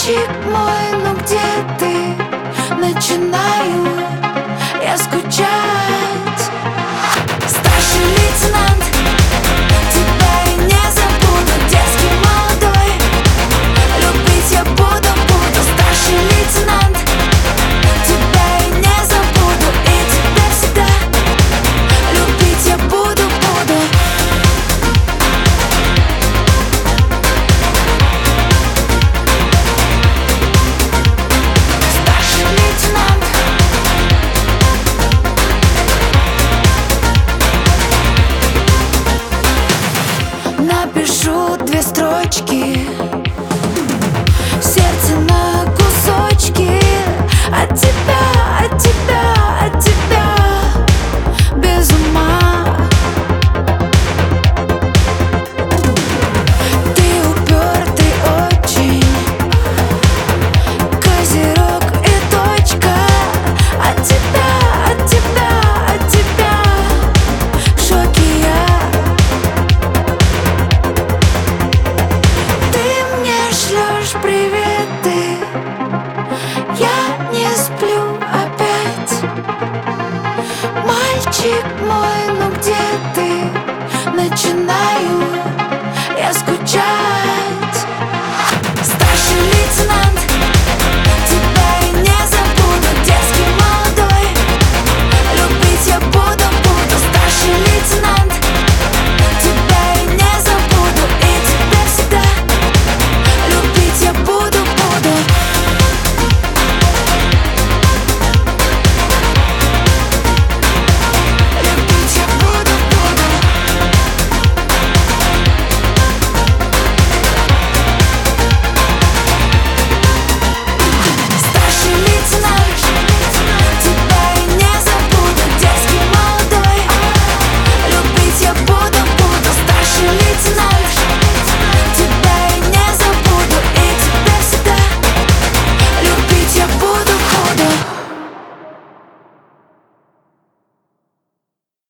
Мальчик мой, ну где ты? Начинаю я скучать. Старший лейтенант, тебя я не забуду. Детский молодой, любить я буду. Старший лейтенант, тебя я не забуду. И тебя всегда любить я буду. Напишу 2 строчки, сердце на кусочки. От тебя, от тебя, от тебя без ума. Ты упертый очень, козерог и точка. От тебя, от тебя, от тебя в шоке я. Шлёшь приветы, я не сплю опять. Мальчик мой, ну где ты? Начинаю я скучать.